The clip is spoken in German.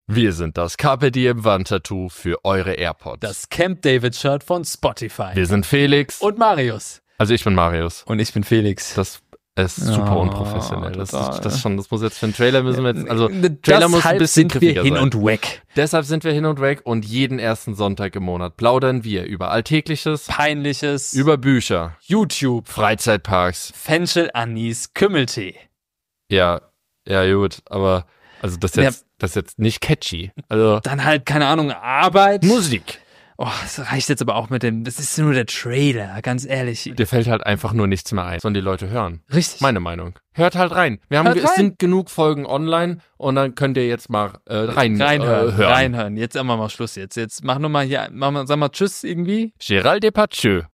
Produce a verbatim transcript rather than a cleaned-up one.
Wir sind das Carpe Diem Wandtattoo für eure AirPods. Das Camp David Shirt von Spotify. Wir sind Felix. Und Marius. Also ich bin Marius. Und ich bin Felix. Das ist super oh, unprofessionell. Das, total. ist, das, schon, das muss jetzt für einen Trailer müssen wir jetzt, also Deshalb Trailer muss ein bisschen sind wir griffiger hin sein. und weg. Deshalb sind wir hin und weg und jeden ersten Sonntag im Monat plaudern wir über Alltägliches, Peinliches, über Bücher, YouTube, Freizeitparks. Fenchel, Anis, Kümmeltee. Ja, ja gut, aber also das jetzt, ja. das jetzt nicht catchy. Also dann halt, keine Ahnung, Arbeit. Musik. Oh, das reicht jetzt aber auch mit dem, das ist nur der Trailer, ganz ehrlich. Dir fällt halt einfach nur nichts mehr ein, sondern die Leute hören. Richtig. Meine Meinung. Hört halt rein. Wir haben, Hört es rein. sind genug Folgen online und dann könnt ihr jetzt mal äh, rein, reinhören. Äh, hören. Reinhören. Jetzt machen wir mal Schluss jetzt. Jetzt mach nur mal hier, mach mal, sag mal Tschüss irgendwie. Gérald Depardieu.